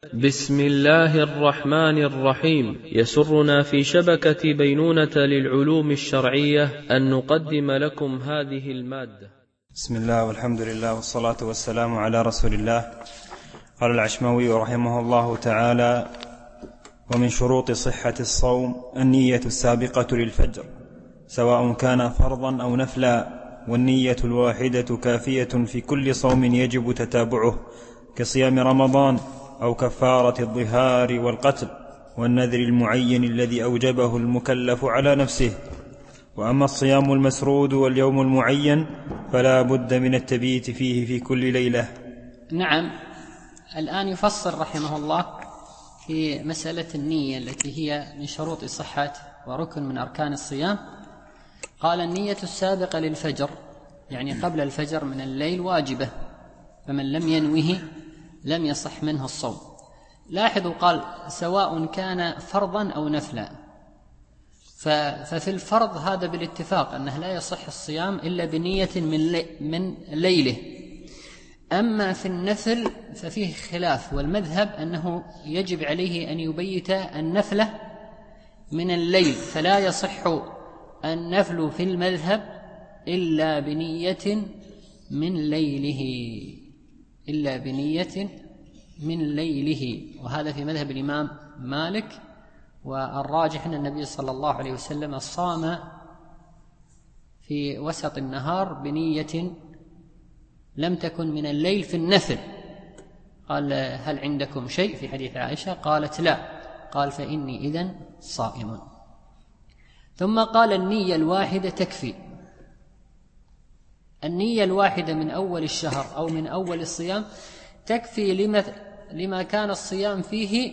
بسم الله الرحمن الرحيم. يسرنا في شبكة بينونة للعلوم الشرعية أن نقدم لكم هذه المادة. بسم الله والحمد لله والصلاة والسلام على رسول الله. قال العشماوي رحمه الله تعالى: ومن شروط صحة الصوم النية السابقة للفجر، سواء كان فرضا أو نفلا، والنية الواحدة كافية في كل صوم يجب تتابعه، كصيام رمضان أو كفارة الظهار والقتل والنذر المعين الذي أوجبه المكلف على نفسه. وأما الصيام المسرود واليوم المعين فلا بد من التبييت فيه في كل ليلة. نعم، الآن يفصل رحمه الله في مسألة النية التي هي من شروط صحة وركن من أركان الصيام. قال: النية السابقة للفجر، يعني قبل الفجر من الليل، واجبة، فمن لم ينوه لم يصح منه الصوم. لاحظوا، قال سواء كان فرضا أو نفلا، ففي الفرض هذا بالاتفاق أنه لا يصح الصيام إلا بنية من ليله. أما في النفل ففيه خلاف، والمذهب أنه يجب عليه أن يبيت النفلة من الليل، فلا يصح النفل في المذهب إلا بنية من ليله، إلا بنية من ليله. وهذا في مذهب الإمام مالك، والراجح أن النبي صلى الله عليه وسلم صام في وسط النهار بنية لم تكن من الليل في النفل. قال: هل عندكم شيء؟ في حديث عائشة قالت: لا. قال: فإني إذن صائم. ثم قال: النية الواحدة تكفي. النية الواحدة من أول الشهر أو من أول الصيام تكفي لما كان الصيام فيه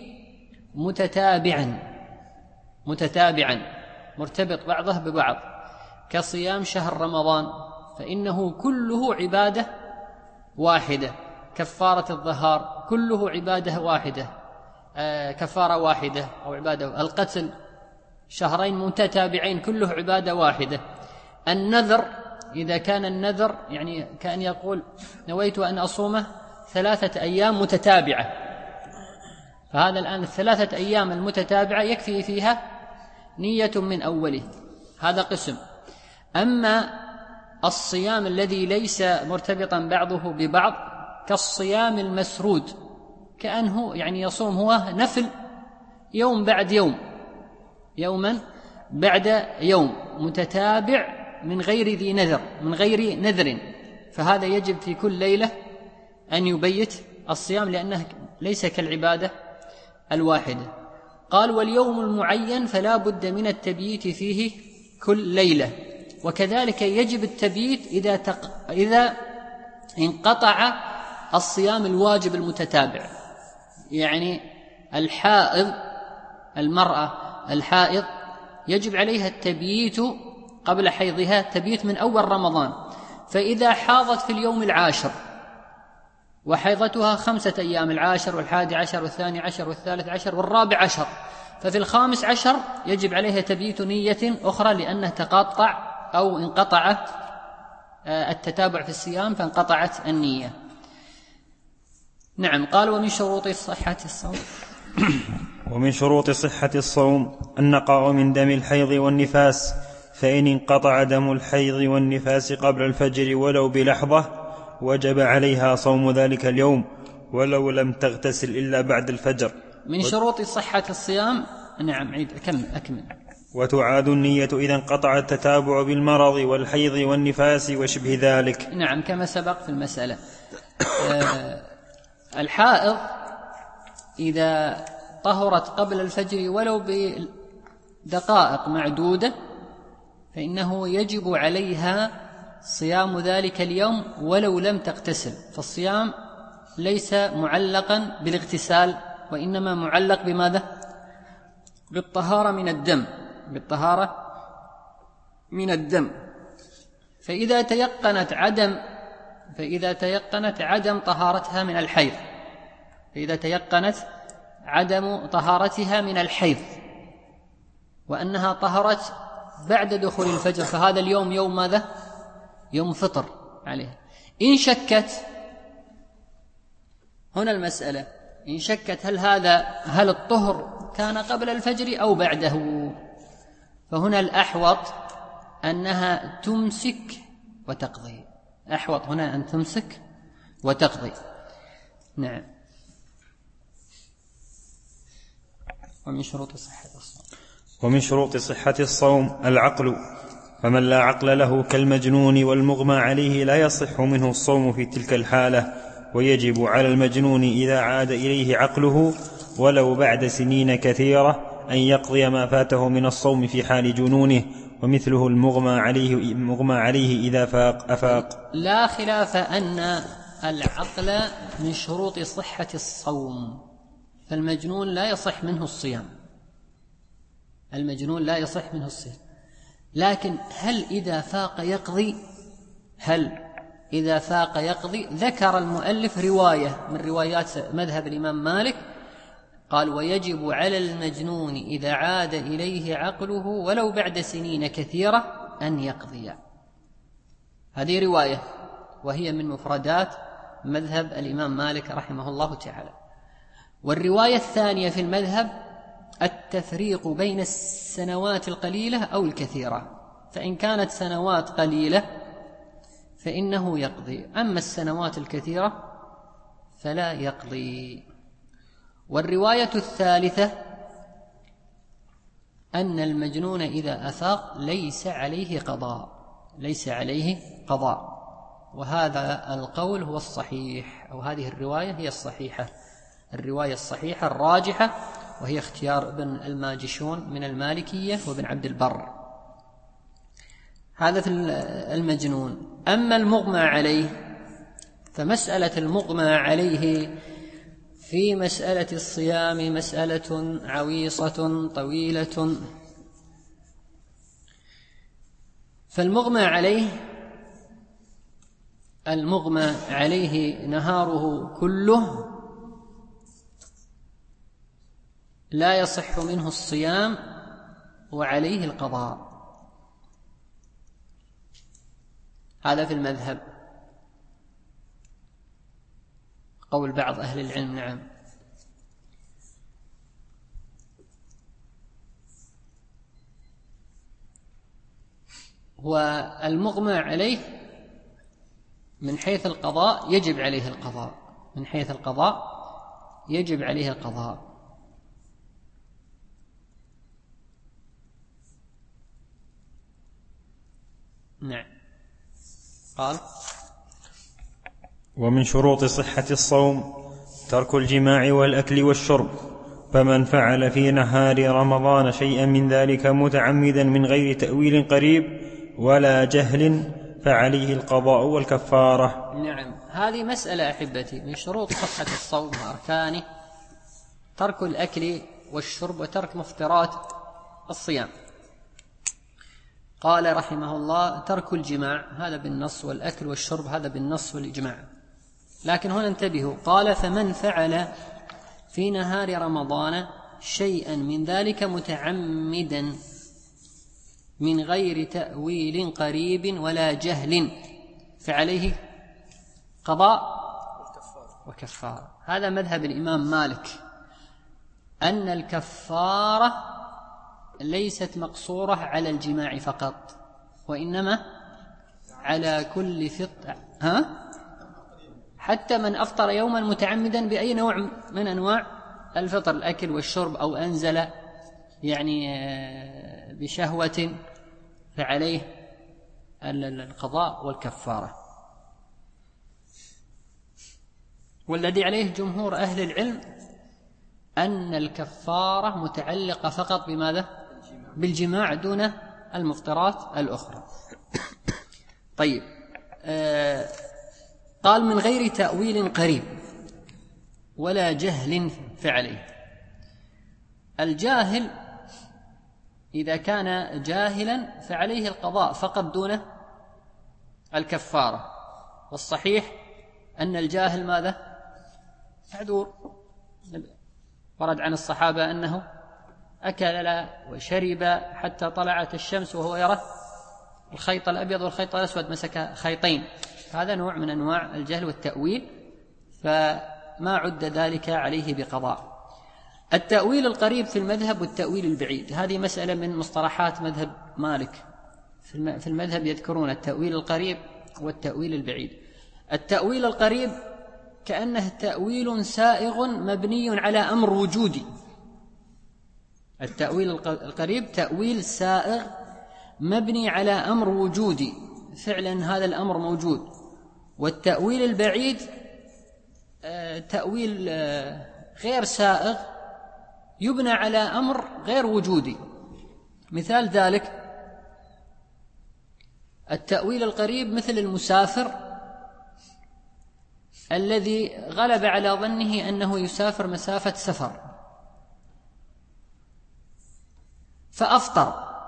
متتابعا مرتبط بعضه ببعض، كصيام شهر رمضان، فإنه كله عبادة واحدة، كفارة الظهار كله عبادة واحدة، كفارة واحدة أو عبادة، القتل شهرين متتابعين كله عبادة واحدة. النذر إذا كان النذر يعني كأن يقول: نويت أن أصومه 3 أيام متتابعة، فهذا الآن 3 أيام المتتابعة يكفي فيها نية من أوله، هذا قسم. أما الصيام الذي ليس مرتبطا بعضه ببعض كالصيام المسرود، كأنه يعني يصوم هو نفل يوم بعد يوم، يوما بعد يوم متتابع من غير ذي نذر، من غير نذر، فهذا يجب في كل ليلة أن يبيت الصيام، لأنه ليس كالعبادة الواحدة. قال: واليوم المعين فلا بد من التبييت فيه كل ليلة، وكذلك يجب التبييت إذا انقطع الصيام الواجب المتتابع. يعني الحائض، المرأة الحائض يجب عليها التبييت قبل حيضها، تبييت من أول رمضان، فإذا حاضت في اليوم 10 وحيضتها 5 أيام، 10 و11 و12 و13 و14، ففي 15 يجب عليها تبييت نية أخرى، لأنه تقطع أو انقطع التتابع في الصيام فانقطعت النية. نعم. قال: ومن شروط صحة الصوم ومن شروط صحة الصوم النقاء من دم الحيض والنفاس، فإن انقطع دم الحيض والنفاس قبل الفجر ولو بلحظة وجب عليها صوم ذلك اليوم ولو لم تغتسل إلا بعد الفجر. من شروط صحة الصيام. نعم، عيد، أكمل. وتعاد النية إذا انقطع التتابع بالمرض والحيض والنفاس وشبه ذلك. نعم، كما سبق في المسألة. الحائض إذا طهرت قبل الفجر ولو بدقائق معدودة فإنه يجب عليها صيام ذلك اليوم ولو لم تغتسل، فالصيام ليس معلقا بالاغتسال، وإنما معلق بماذا؟ بالطهارة من الدم، بالطهارة من الدم. فإذا تيقنت عدم طهارتها من الحيض، فإذا تيقنت عدم طهارتها من الحيض وأنها طهرت بعد دخول الفجر، فهذا اليوم يوم ماذا؟ يوم فطر عليه. إن شكت، هنا المسألة، إن شكت هل الطهر كان قبل الفجر أو بعده، فهنا الأحوط أنها تمسك وتقضي، أحوط هنا أن تمسك وتقضي. نعم. ومن شروط صحة الصوم العقل، فمن لا عقل له كالمجنون والمغمى عليه لا يصح منه الصوم في تلك الحالة، ويجب على المجنون إذا عاد إليه عقله ولو بعد سنين كثيرة أن يقضي ما فاته من الصوم في حال جنونه، ومثله المغمى عليه إذا أفاق. لا خلاف أن العقل من شروط صحة الصوم، فالمجنون لا يصح منه الصيام، المجنون لا يصح منه الصيام. لكن هل إذا فاق يقضي؟ ذكر المؤلف رواية من روايات مذهب الإمام مالك، قال: ويجب على المجنون إذا عاد إليه عقله ولو بعد سنين كثيرة أن يقضي. هذه رواية وهي من مفردات مذهب الإمام مالك رحمه الله تعالى. والرواية الثانية في المذهب التفريق بين السنوات القليلة أو الكثيرة، فإن كانت سنوات قليلة فإنه يقضي، أما السنوات الكثيرة فلا يقضي. والرواية الثالثة أن المجنون إذا أفاق ليس عليه قضاء، وهذا القول هو الصحيح، أو هذه الرواية هي الصحيحة، الرواية الصحيحة الراجحة، وهي اختيار ابن الماجشون من المالكية وابن عبد البر. هذا في المجنون. أما المغمى عليه، فمسألة المغمى عليه في مسألة الصيام مسألة عويصة طويلة. فالمغمى عليه نهاره كله لا يصح منه الصيام وعليه القضاء، هذا في المذهب قول بعض أهل العلم. نعم. والمغمى عليه من حيث القضاء يجب عليه القضاء، نعم. قال: ومن شروط صحة الصوم ترك الجماع والأكل والشرب، فمن فعل في نهار رمضان شيئا من ذلك متعمدا من غير تأويل قريب ولا جهل فعليه القضاء والكفارة. نعم. هذه مسألة أحبتي من شروط صحة الصوم وأركانه ترك الأكل والشرب وترك مفطرات الصيام. قال رحمه الله: ترك الجماع هذا بالنص، والأكل والشرب هذا بالنص والإجماع. لكن هنا انتبهوا، قال: فمن فعل في نهار رمضان شيئا من ذلك متعمدا من غير تأويل قريب ولا جهل فعليه قضاء وكفارة. هذا مذهب الإمام مالك، أن الكفارة ليست مقصورة على الجماع فقط، وإنما على كل فطر، حتى من أفطر يوما متعمدا بأي نوع من أنواع الفطر، الأكل والشرب، أو أنزل يعني بشهوة، فعليه القضاء والكفارة. والذي عليه جمهور أهل العلم أن الكفارة متعلقة فقط بماذا؟ بالجماع دون المفطرات الأخرى. طيب، قال: من غير تأويل قريب ولا جهل فعليه. الجاهل إذا كان جاهلا فعليه القضاء فقط دون الكفارة، والصحيح أن الجاهل ماذا؟ معذور. ورد عن الصحابة أنه أكل وشرب حتى طلعت الشمس وهو يرى الخيط الأبيض والخيط الأسود، مسك خيطين. هذا نوع من أنواع الجهل والتأويل، فما عد ذلك عليه بقضاء. التأويل القريب في المذهب والتأويل البعيد، هذه مسألة من مصطلحات مذهب مالك. في المذهب يذكرون التأويل القريب والتأويل البعيد. التأويل القريب كأنه تأويل سائغ مبني على أمر وجودي. التأويل القريب تأويل سائغ مبني على أمر وجودي، فعلا هذا الأمر موجود. والتأويل البعيد تأويل غير سائغ يبنى على أمر غير وجودي. مثال ذلك التأويل القريب مثل المسافر الذي غلب على ظنه أنه يسافر مسافة سفر فأفطر،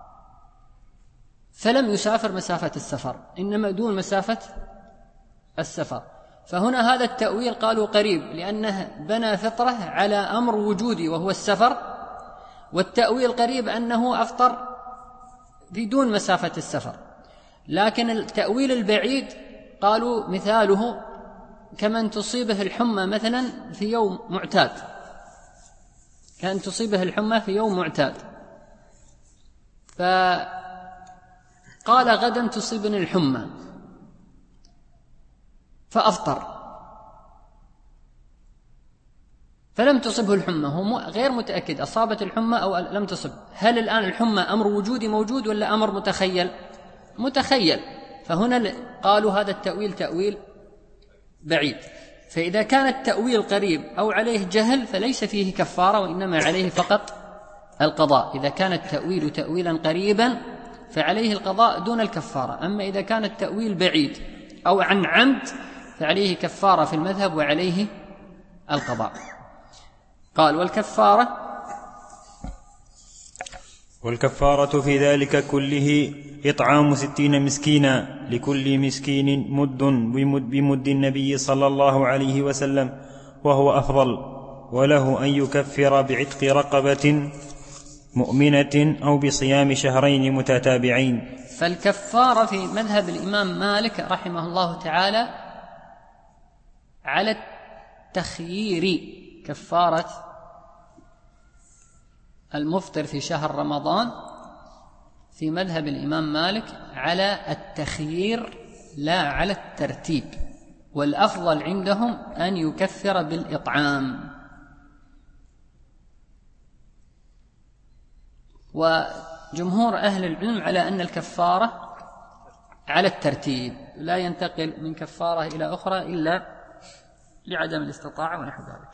فلم يسافر مسافة السفر إنما دون مسافة السفر، فهنا هذا التأويل قالوا قريب لأنه بنى فطره على أمر وجودي وهو السفر. والتأويل قريب أنه أفطر بدون مسافة السفر. لكن التأويل البعيد قالوا مثاله كمن تصيبه الحمى مثلا في يوم معتاد، كأن تصيبه الحمى في يوم معتاد، فقال غدا تصيبني الحمى فأفطر، فلم تصبه الحمى، هو غير متأكد أصابت الحمى أو لم تصب. هل الآن الحمى أمر وجودي موجود ولا أمر متخيل؟ متخيل. فهنا قالوا هذا التأويل تأويل بعيد. فإذا كان التأويل قريب أو عليه جهل فليس فيه كفارة وإنما عليه فقط القضاء. إذا كان التأويل تأويلا قريبا فعليه القضاء دون الكفارة. أما إذا كان التأويل بعيد أو عن عمد فعليه كفارة في المذهب وعليه القضاء. قال والكفارة في ذلك كله إطعام 60 مسكينا لكل مسكين مد بمد النبي صلى الله عليه وسلم، وهو أفضل، وله أن يكفر بعتق رقبة مؤمنة أو بصيام شهرين متتابعين. فالكفارة في مذهب الإمام مالك رحمه الله تعالى على التخيير، كفارة المفطر في شهر رمضان في مذهب الإمام مالك على التخيير لا على الترتيب، والأفضل عندهم أن يكفر بالإطعام. وجمهور أهل العلم على أن الكفارة على الترتيب، لا ينتقل من كفارة إلى أخرى إلا لعدم الاستطاعة ونحو ذلك.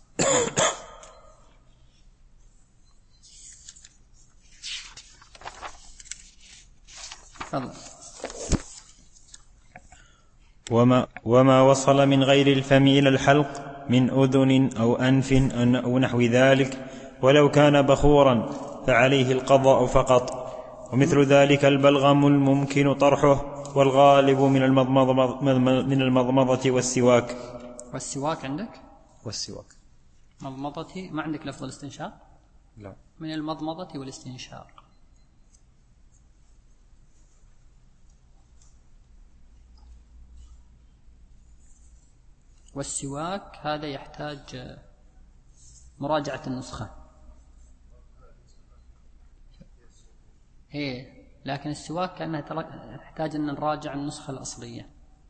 وما وصل من غير الفم إلى الحلق من أذن أو أنف أو نحو ذلك ولو كان بخورا فعليه القضاء فقط. ومثل ذلك البلغم الممكن طرحه، والغالب من المضمضة والسواك. والسواك عندك؟ والسواك مضمضتي ما عندك لفظ الاستنشاق؟ لا، من المضمضة والاستنشاق. والسواك هذا يحتاج مراجعة النسخة. لكن السواك كأنها تحتاج أن نراجع النسخة الأصلية.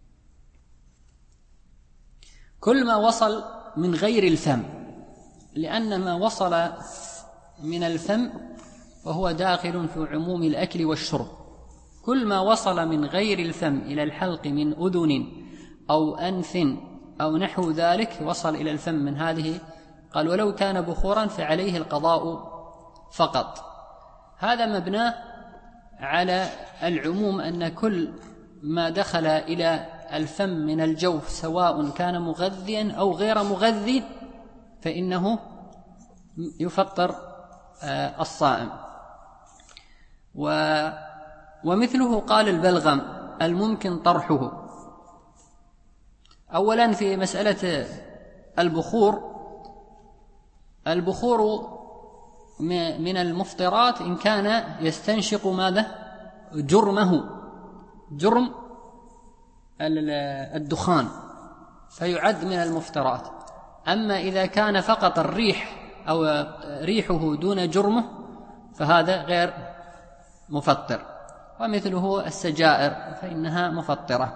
كل ما وصل من غير الفم، لأن ما وصل من الفم وهو داخل في عموم الأكل والشرب. كل ما وصل من غير الفم إلى الحلق من أذن أو أنف أو نحو ذلك وصل إلى الفم من هذه، قال ولو كان بخورا فعليه القضاء فقط. هذا مبناه على العموم، أن كل ما دخل إلى الفم من الجوف سواء كان مغذيا أو غير مغذي فإنه يفطر الصائم. ومثله قال البلغم الممكن طرحه. أولا في مسألة البخور من المفطرات إن كان يستنشق ماذا؟ جرم الدخان، فيعد من المفطرات. أما إذا كان فقط الريح أو ريحه دون جرمه فهذا غير مفطر. ومثله السجائر فإنها مفطرة.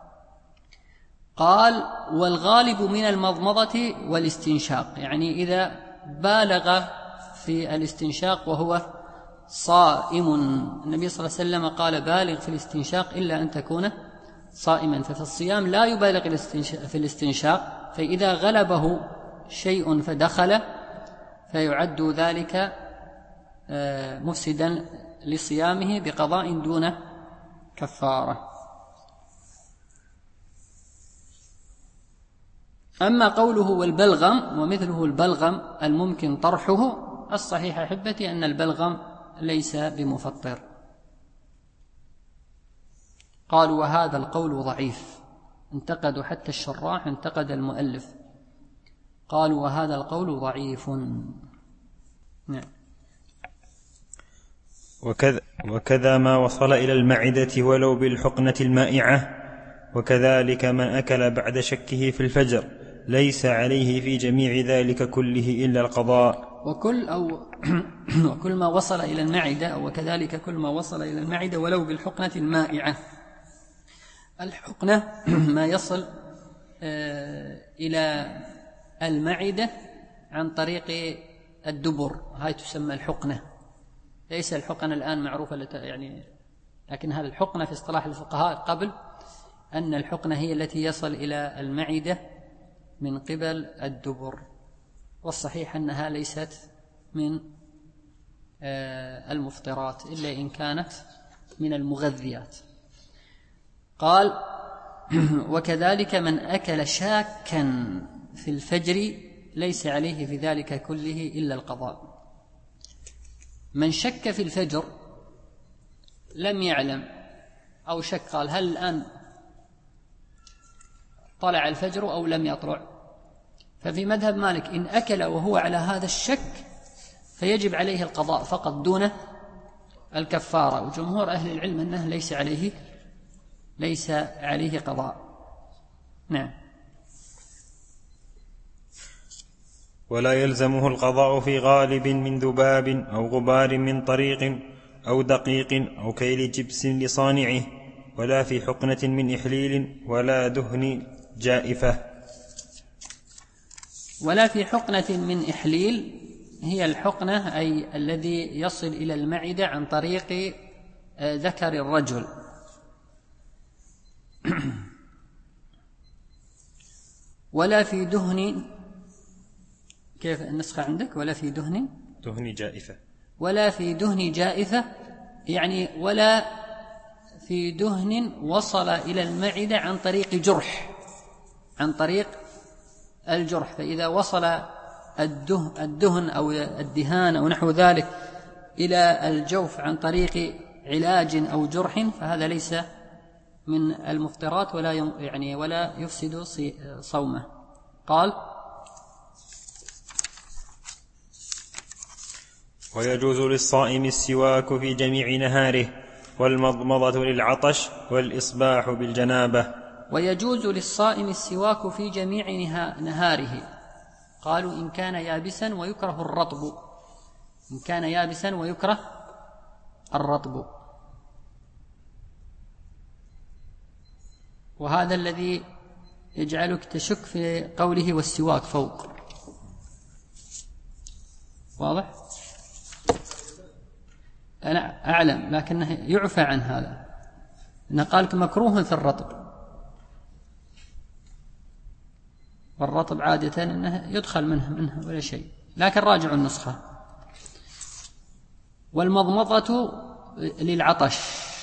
قال: والغالب من المضمضة والاستنشاق، يعني إذا بالغ في الاستنشاق وهو صائم. النبي صلى الله عليه وسلم قال: بالغ في الاستنشاق إلا أن تكون صائما. ففي الصيام لا يبالغ في الاستنشاق، فإذا غلبه شيء فدخل فيعد ذلك مفسدا لصيامه بقضاء دون كفارة. أما قوله والبلغم ومثله البلغم الممكن طرحه، الصحيح أحبتي أن البلغم ليس بمفطر. قالوا: وهذا القول ضعيف. انتقدوا حتى الشراح، انتقد المؤلف، قالوا: وهذا القول ضعيف. نعم. وكذا ما وصل إلى المعدة ولو بالحقنة المائعة، وكذلك من أكل بعد شكه في الفجر ليس عليه في جميع ذلك كله إلا القضاء. وكل ما وصل إلى المعدة، وكذلك كل ما وصل إلى المعدة ولو بالحقنة المائعة. الحقنة ما يصل إلى المعدة عن طريق الدبر، هاي تسمى الحقنة. ليس الحقنة الآن معروفة يعني، لكن هذا الحقنة في اصطلاح الفقهاء قبل أن الحقنة هي التي يصل إلى المعدة من قبل الدبر. والصحيح أنها ليست من المفطرات إلا إن كانت من المغذيات. قال: وكذلك من أكل شاكا في الفجر ليس عليه في ذلك كله إلا القضاء. من شك في الفجر لم يعلم أو شك، قال: هل الآن طلع الفجر أو لم يطلع؟ ففي مذهب مالك إن أكل وهو على هذا الشك فيجب عليه القضاء فقط دون الكفارة. وجمهور أهل العلم أنه ليس عليه قضاء. نعم. ولا يلزمه القضاء في غالب من ذباب أو غبار من طريق أو دقيق أو كيل جبس لصانعه، ولا في حقنة من إحليل ولا دهن جائفة. ولا في حقنة من إحليل هي الحقنة أي الذي يصل إلى المعدة عن طريق ذكر الرجل. ولا في دهن، كيف النسخة عندك؟ ولا في دهن جائفة. ولا في دهن جائفة، يعني ولا في دهن وصل إلى المعدة عن طريق جرح، عن طريق الجرح. فإذا وصل الدهن أو الدهان أو نحو ذلك إلى الجوف عن طريق علاج أو جرح فهذا ليس من المفطرات ولا يفسد صومه. قال: ويجوز للصائم السواك في جميع نهاره، والمضمضة للعطش، والإصباح بالجنابة. ويجوز للصائم السواك في جميع نهاره. قالوا: إن كان يابسا ويكره الرطب. إن كان يابسا ويكره الرطب. وهذا الذي يجعلك تشك في قوله والسواك فوق. واضح؟ أنا أعلم، لكنه يعفى عن هذا، إنه قال مكروه في الرطب، والرطب عادة إنه يدخل منه ولا شيء، لكن راجعوا النسخة. والمضمضة للعطش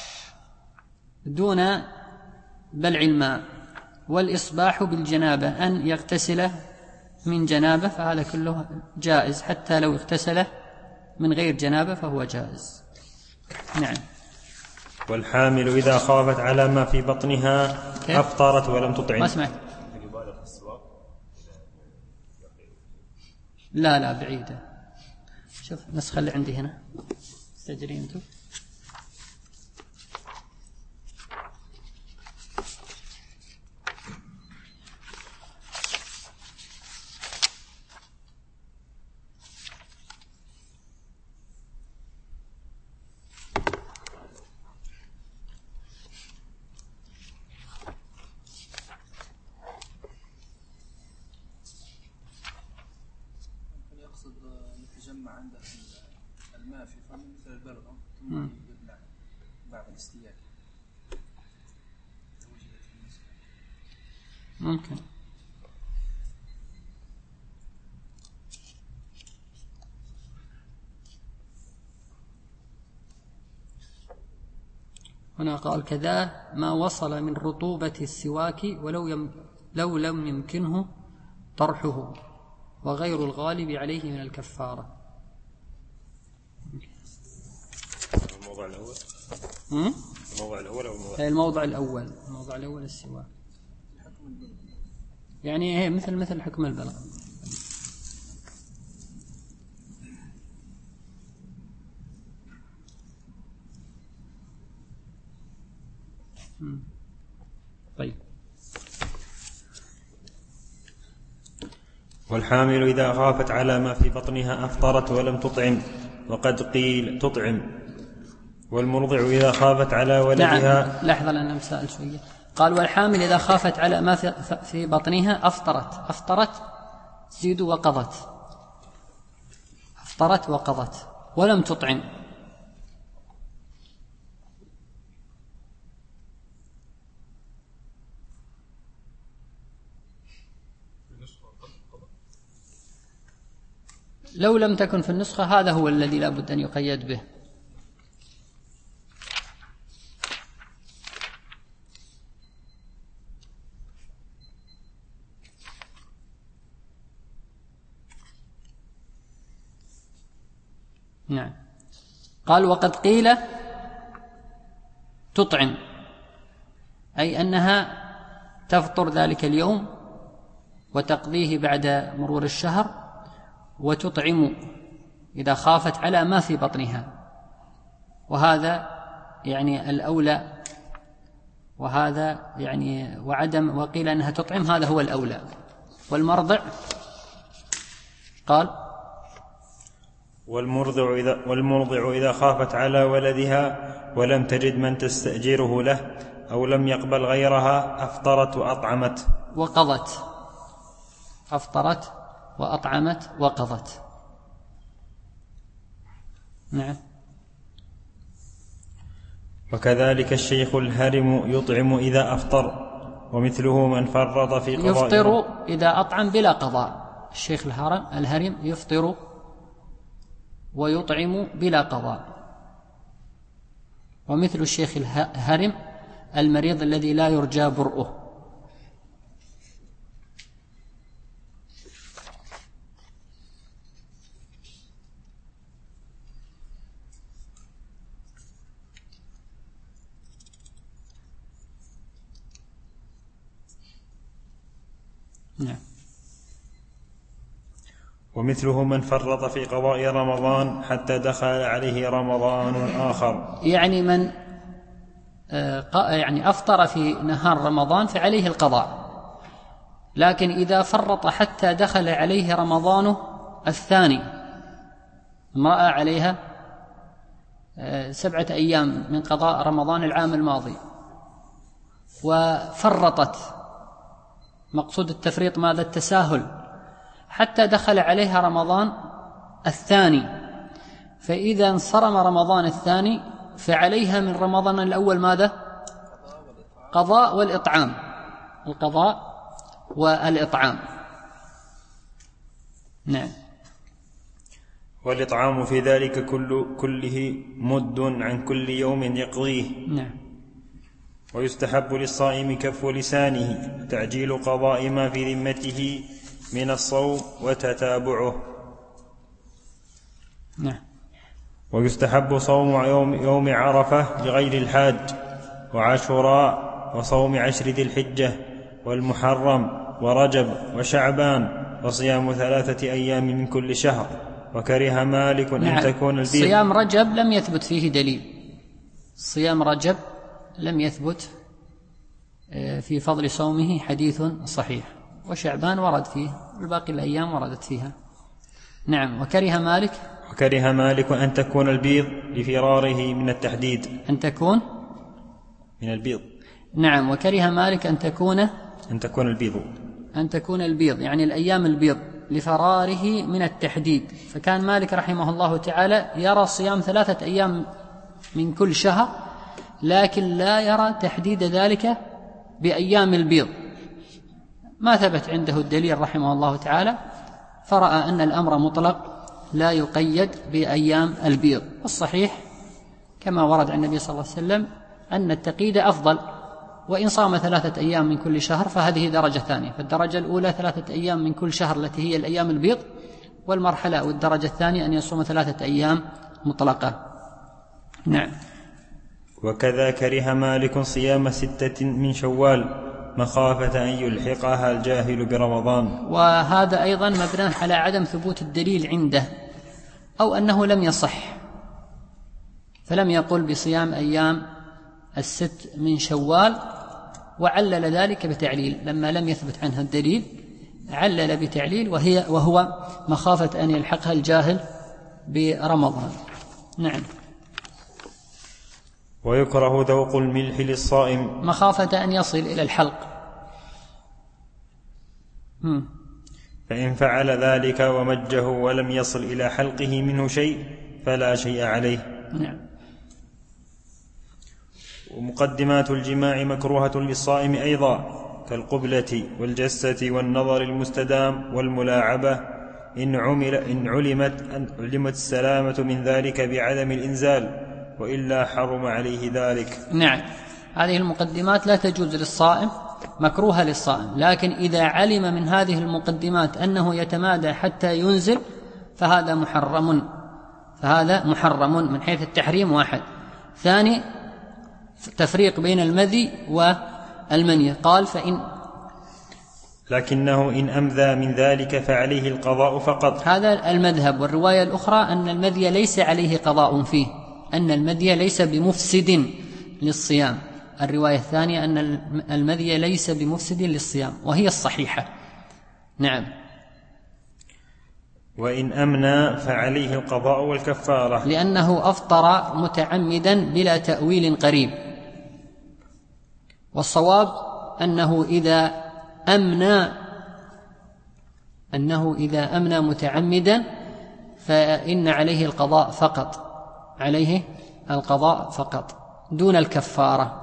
دون بلع الماء، والإصباح بالجنابة أن يغتسل من جنابة، فهذا كله جائز، حتى لو اغتسل من غير جنابة فهو جائز. نعم. والحامل إذا خافت على ما في بطنها أفطرت ولم تطعم. ما سمعت. لا بعيدة. شوف النسخة اللي عندي هنا، استجرين انتم. يتجمع عنده الماء في فم مثل البلغم ثم يبلع بعد الاستياء. ممكن. هنا قال كذا ما وصل من رطوبة السواك لو لم يمكنه طرحه وغير الغالب عليه من الكفارة. الموضوع الأول الموضع الأول السواك، يعني هي مثل حكم البلغ. طيب. والحامل إذا خافت على ما في بطنها أفطرت ولم تطعم، وقد قيل تطعم. والمرضع إذا خافت على ولدها. نعم. لحظة لأن مسائل شوية. قال والحامل إذا خافت على ما في بطنها أفطرت زيدوا وقضت ولم تطعم. لو لم تكن في النسخة هذا هو الذي لا بد أن يقيد به. نعم. قال وقد قيل تطعم، أي أنها تفطر ذلك اليوم وتقضيه بعد مرور الشهر، وتطعم إذا خافت على ما في بطنها، وهذا يعني الأولى، وهذا يعني وقيل أنها تطعم هذا هو الأولى. والمرضع قال والمرضع إذا خافت على ولدها ولم تجد من تستأجره له أو لم يقبل غيرها أفطرت وأطعمت وقضت. نعم. وكذلك الشيخ الهرم يطعم إذا أفطر، ومثله من فرط في قضاء. يفطر إذا أطعم بلا قضاء. الشيخ الهرم يفطر ويطعم بلا قضاء. ومثل الشيخ الهرم المريض الذي لا يرجى برؤه. نعم. ومثله من فرط في قضاء رمضان حتى دخل عليه رمضان آخر، يعني من أفطر في نهار رمضان فعليه القضاء، لكن إذا فرط حتى دخل عليه رمضان الثاني، امرأة عليها 7 أيام من قضاء رمضان العام الماضي وفرطت، مقصود التفريط ماذا؟ التساهل، حتى دخل عليها رمضان الثاني، فإذا انصرم رمضان الثاني فعليها من رمضان الأول ماذا؟ قضاء والإطعام، القضاء والإطعام. نعم. والإطعام في ذلك كله مد عن كل يوم يقضيه. نعم. ويستحب للصائم كف لسانه تعجيل قضاء ما في ذمته من الصوم وتتابعه. نعم. ويستحب صوم يوم عرفة لغير الحاج، وعاشوراء، وصوم 10 ذي الحجة، والمحرم، ورجب، وشعبان، وصيام 3 أيام من كل شهر. وكره مالك أن تكون البيض. صيام رجب لم يثبت فيه دليل، صيام رجب لم يثبت في فضل صومه حديث صحيح، وشعبان ورد فيه، والباقي الأيام وردت فيها. نعم. وكره مالك أن تكون البيض لفراره من التحديد، أن تكون من البيض. نعم. وكره مالك أن تكون البيض، يعني الأيام البيض لفراره من التحديد. فكان مالك رحمه الله تعالى يرى صيام 3 أيام من كل شهر، لكن لا يرى تحديد ذلك بأيام البيض، ما ثبت عنده الدليل رحمه الله تعالى، فرأى أن الأمر مطلق لا يقيد بأيام البيض. الصحيح كما ورد عن النبي صلى الله عليه وسلم أن التقييد أفضل، وإن صام 3 أيام من كل شهر فهذه درجة ثانية. فالدرجة الأولى 3 أيام من كل شهر التي هي الأيام البيض، والمرحلة أو الدرجة الثانية أن يصوم 3 أيام مطلقة. نعم. وكذا كره مالك صيام 6 من شوال مخافة أن يلحقها الجاهل برمضان. وهذا أيضا مبنى على عدم ثبوت الدليل عنده، أو أنه لم يصح، فلم يقل بصيام أيام 6 من شوال، وعلل ذلك بتعليل لما لم يثبت عنها الدليل، علل بتعليل وهو مخافة أن يلحقها الجاهل برمضان. نعم. ويكره ذوق الملح للصائم مخافة أن يصل إلى الحلق. فإن فعل ذلك ومجه ولم يصل إلى حلقه منه شيء فلا شيء عليه. نعم. ومقدمات الجماع مكروهة للصائم أيضا، كالقبلة والجسة والنظر المستدام والملاعبة، إن علمت السلامة من ذلك بعدم الإنزال، وإلا حرم عليه ذلك. نعم. هذه المقدمات لا تجوز للصائم، مكروهة للصائم، لكن إذا علم من هذه المقدمات أنه يتمادى حتى ينزل فهذا محرم من حيث التحريم. واحد. ثاني، تفريق بين المذي والمني. قال لكنه إن أمذى من ذلك فعليه القضاء فقط. هذا المذهب. والرواية الأخرى أن المذي ليس عليه قضاء فيه، أن المذي ليس بمفسد للصيام. الرواية الثانية أن المذي ليس بمفسد للصيام، وهي الصحيحة. نعم. وإن أمنى فعليه القضاء والكفارة، لأنه أفطر متعمدا بلا تأويل قريب. والصواب أنه إذا أمنى متعمدا فإن عليه القضاء فقط دون الكفارة.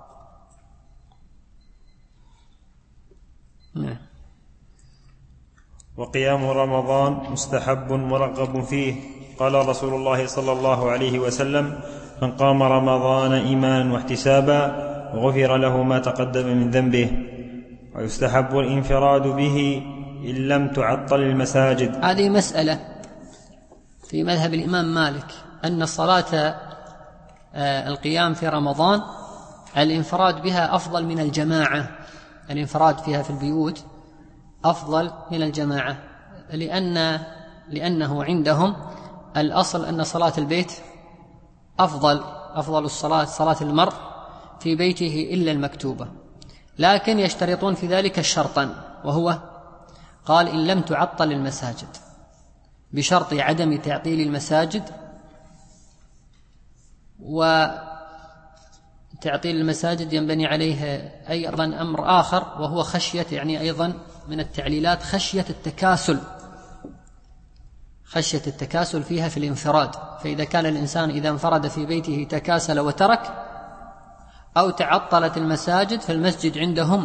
وقيام رمضان مستحب مرغب فيه. قال رسول الله صلى الله عليه وسلم: من قام رمضان إيمانا واحتسابا غفر له ما تقدم من ذنبه. ويستحب الانفراد به إن لم تعطل المساجد. هذه مسألة في مذهب الإمام مالك، أن صلاة القيام في رمضان الانفراد بها أفضل من الجماعة، الانفراد فيها في البيوت أفضل من الجماعة، لأنه عندهم الأصل أن صلاة البيت أفضل الصلاة صلاة المرء في بيته إلا المكتوبة، لكن يشترطون في ذلك شرطا، وهو قال إن لم تعطل المساجد، بشرط عدم تعطيل المساجد. وتعطيل المساجد ينبني عليه أيضا أمر آخر، وهو خشية، يعني أيضا من التعليلات خشية التكاسل فيها في الانفراد. فإذا كان الإنسان إذا انفرد في بيته تكاسل وترك، أو تعطلت المساجد، فالمسجد عندهم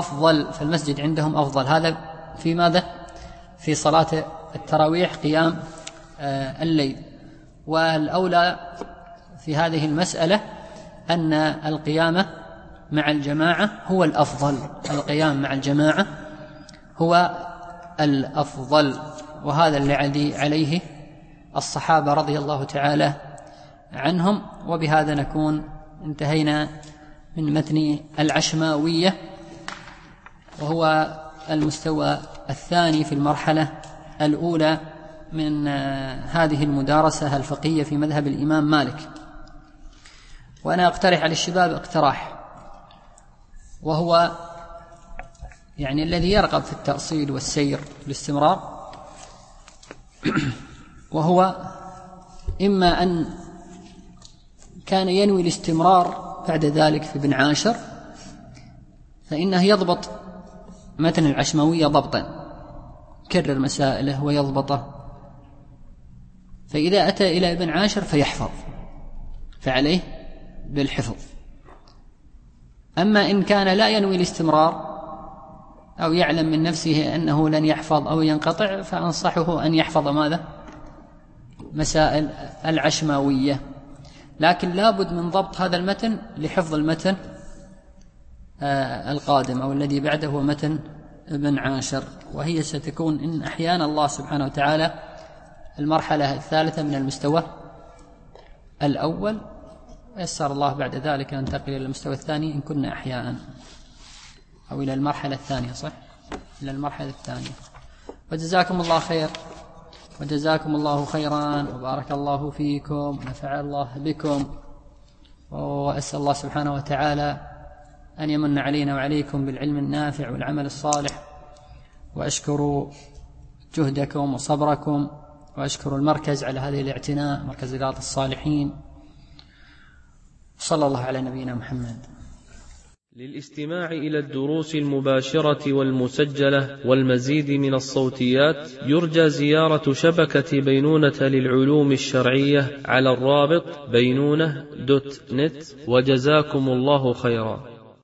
أفضل. هذا في ماذا؟ في صلاة التراويح، قيام الليل. والأولى في هذه المسألة أن القيام مع الجماعة هو الأفضل، القيام مع الجماعة هو الأفضل، وهذا الذي عليه الصحابة رضي الله تعالى عنهم. وبهذا نكون انتهينا من متن العشماوية، وهو المستوى الثاني في المرحلة الأولى من هذه المدارسة الفقهية في مذهب الإمام مالك. وأنا أقترح على الشباب اقتراح، وهو يعني الذي يرغب في التأصيل والسير بالاستمرار، وهو إما أن كان ينوي الاستمرار بعد ذلك في ابن عاشر، فإنه يضبط متن العشماوية ضبطا، يكرر مسائله ويضبطه. فإذا أتى إلى ابن عاشر فيحفظ، فعليه بالحفظ. أما إن كان لا ينوي الاستمرار أو يعلم من نفسه أنه لن يحفظ أو ينقطع، فأنصحه أن يحفظ ماذا؟ مسائل العشماوية. لكن لابد من ضبط هذا المتن لحفظ المتن القادم أو الذي بعده هو متن ابن عاشر، وهي ستكون إن أحيانا الله سبحانه وتعالى المرحلة الثالثة من المستوى الأول، ويسر الله بعد ذلك أن ننتقل إلى المستوى الثاني إن كنا أحيانا، أو إلى المرحلة الثانية، صح؟ إلى المرحلة الثانية. وجزاكم الله خير، وجزاكم الله خيرا، وبارك الله فيكم، ونفع الله بكم، وأسأل الله سبحانه وتعالى أن يمن علينا وعليكم بالعلم النافع والعمل الصالح. وأشكر جهدكم وصبركم، وأشكر المركز على هذه الاعتناء، مركز رياض الصالحين. صلى الله على نبينا محمد. للاستماع إلى الدروس المباشرة والمسجلة والمزيد من الصوتيات يرجى زيارة شبكة بينونة للعلوم الشرعية على الرابط بينونة.net. وجزاكم الله خيرا.